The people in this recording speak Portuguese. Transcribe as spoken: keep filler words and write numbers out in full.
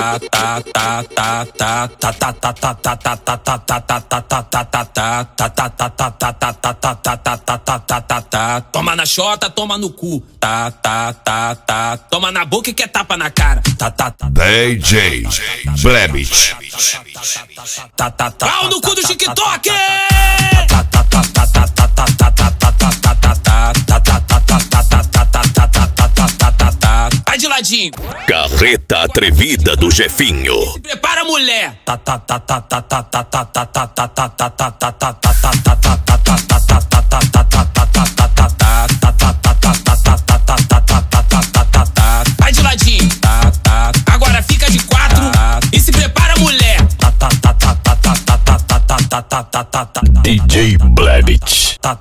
Toma na xota, toma no cu. Toma na boca e quer tapa na cara. D J Blebit. Pau no cu do TikTok! Vai de ladinho. Carreta atrevida do Jefinho. Se prepara, mulher. Vai de ladinho. Agora fica de quatro e se prepara, mulher. D J Blebit.